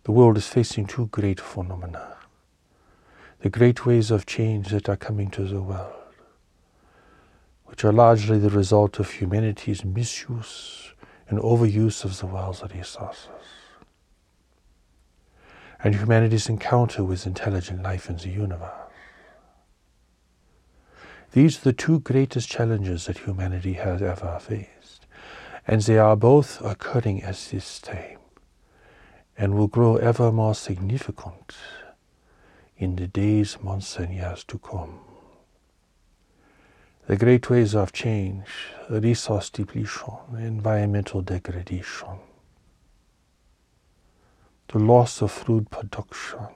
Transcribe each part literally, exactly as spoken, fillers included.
The world is facing two great phenomena. The great waves of change that are coming to the world, which are largely the result of humanity's misuse and overuse of the world's resources, and humanity's encounter with intelligent life in the universe. These are the two greatest challenges that humanity has ever faced, and they are both occurring at this time, and will grow ever more significant in the days, months, and years to come. The great waves of change, resource depletion, environmental degradation, the loss of food production,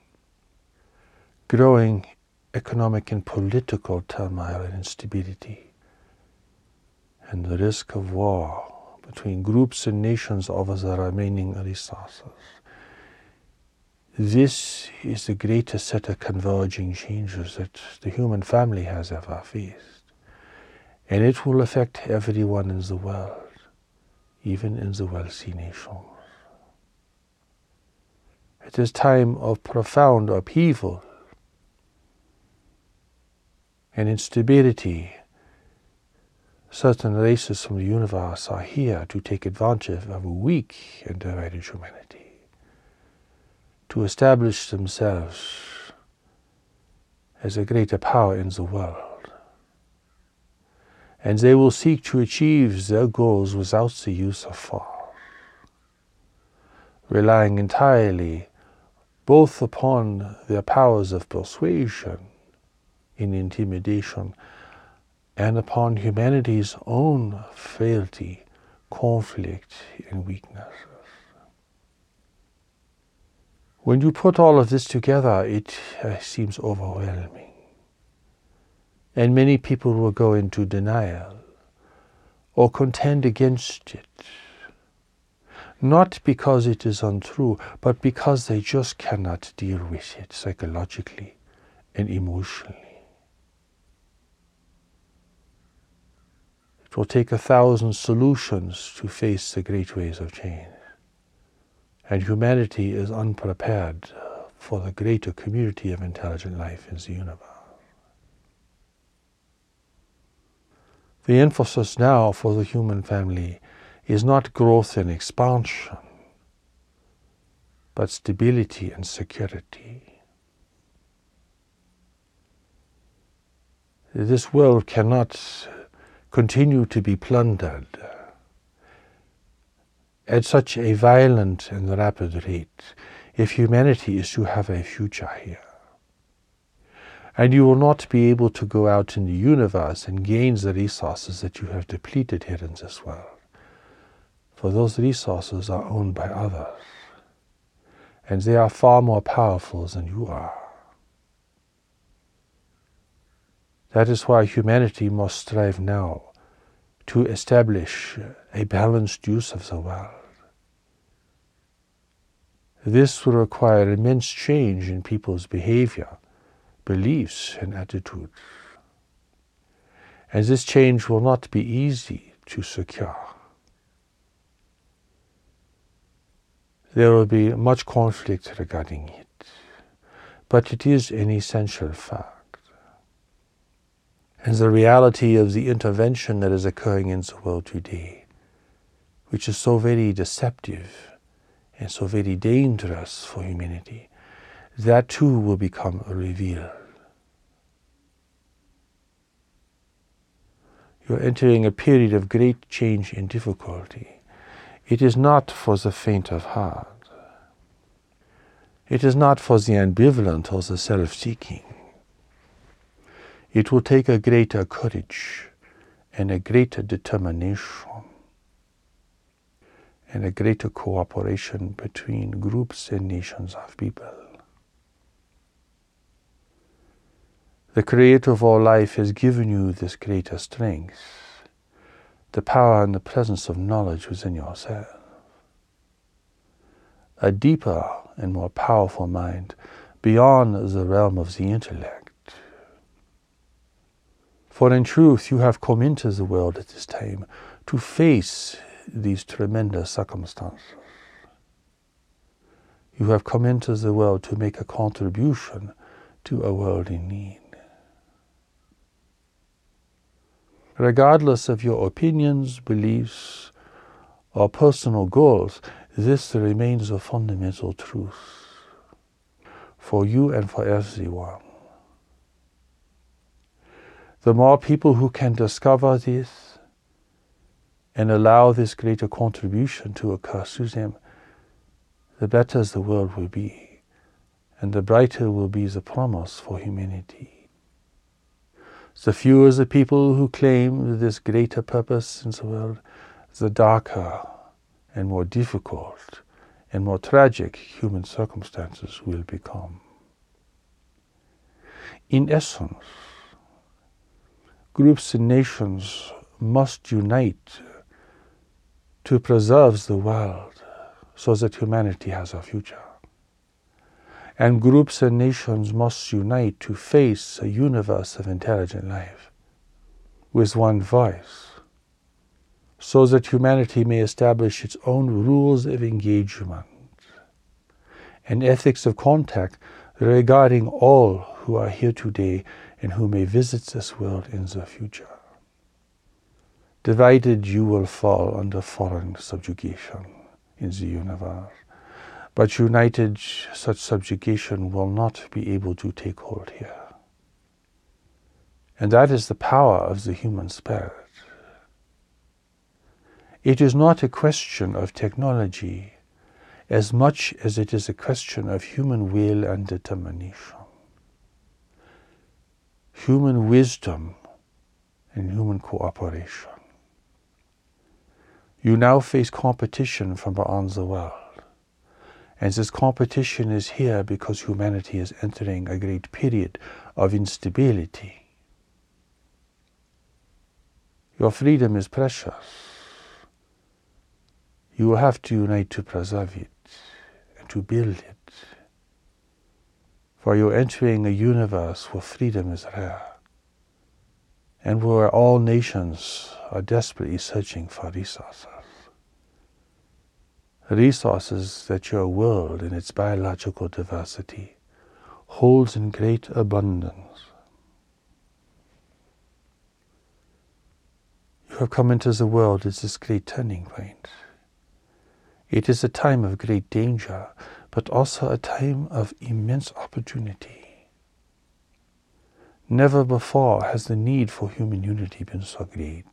growing economic and political turmoil and instability, and the risk of war between groups and nations over the remaining resources. This is the greatest set of converging changes that the human family has ever faced. And it will affect everyone in the world, even in the wealthy nations. At this time of profound upheaval and instability, certain races from the universe are here to take advantage of a weak and divided humanity, to establish themselves as a greater power in the world. And they will seek to achieve their goals without the use of force, relying entirely both upon their powers of persuasion and intimidation and upon humanity's own frailty, conflict, and weaknesses. When you put all of this together, it uh, seems overwhelming. And many people will go into denial or contend against it. Not because it is untrue, but because they just cannot deal with it psychologically and emotionally. It will take a thousand solutions to face the great waves of change. And humanity is unprepared for the greater community of intelligent life in the universe. The emphasis now for the human family is not growth and expansion, but stability and security. This world cannot continue to be plundered at such a violent and rapid rate if humanity is to have a future here. And you will not be able to go out in the universe and gain the resources that you have depleted here in this world. For those resources are owned by others, and they are far more powerful than you are. That is why humanity must strive now to establish a balanced use of the world. This will require immense change in people's behavior, beliefs, and attitudes. And this change will not be easy to secure. There will be much conflict regarding it, but it is an essential fact. And the reality of the intervention that is occurring in the world today, which is so very deceptive and so very dangerous for humanity, that too will become revealed. You are entering a period of great change and difficulty. It is not for the faint of heart. It is not for the ambivalent or the self-seeking. It will take a greater courage and a greater determination and a greater cooperation between groups and nations of people. The Creator of all life has given you this greater strength, the power and the presence of knowledge within yourself. A deeper and more powerful mind beyond the realm of the intellect. For in truth, you have come into the world at this time to face these tremendous circumstances, You have come into the world to make a contribution to a world in need. Regardless of your opinions, beliefs, or personal goals, this remains a fundamental truth for you and for everyone. The more people who can discover this and allow this greater contribution to occur through them, the better the world will be, and the brighter will be the promise for humanity. The fewer the people who claim this greater purpose in the world, the darker and more difficult and more tragic human circumstances will become. In essence, groups and nations must unite to preserve the world so that humanity has a future. And groups and nations must unite to face a universe of intelligent life with one voice, so that humanity may establish its own rules of engagement and ethics of contact regarding all who are here today and who may visit this world in the future. Divided, you will fall under foreign subjugation in the universe, but united, such subjugation will not be able to take hold here. And that is the power of the human spirit. It is not a question of technology as much as it is a question of human will and determination. Human wisdom and human cooperation. You now face competition from beyond the world. And this competition is here because humanity is entering a great period of instability. Your freedom is precious. You will have to unite to preserve it and to build it. For you're entering a universe where freedom is rare and where all nations are desperately searching for resources. Resources that your world in its biological diversity holds in great abundance. You have come into the world at this great turning point. It is a time of great danger, but also a time of immense opportunity. Never before has the need for human unity been so great.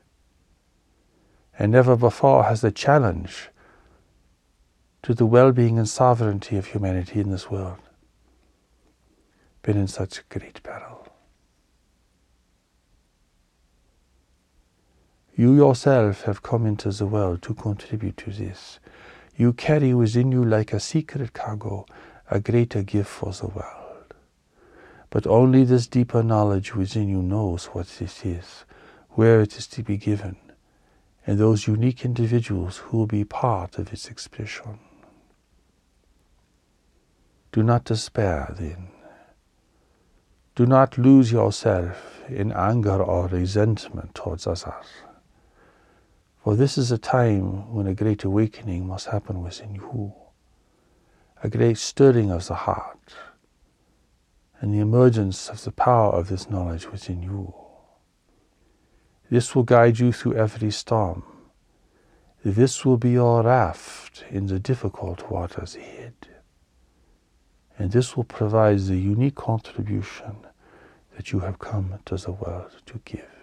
And never before has the challenge to the well-being and sovereignty of humanity in this world been in such great peril. You yourself have come into the world to contribute to this. You carry within you like a secret cargo a greater gift for the world. But only this deeper knowledge within you knows what this is, where it is to be given, and those unique individuals who will be part of its expression. Do not despair then. Do not lose yourself in anger or resentment towards others. For this is a time when a great awakening must happen within you, a great stirring of the heart, and the emergence of the power of this knowledge within you. This will guide you through every storm. This will be your raft in the difficult waters ahead. And this will provide the unique contribution that you have come to the world to give.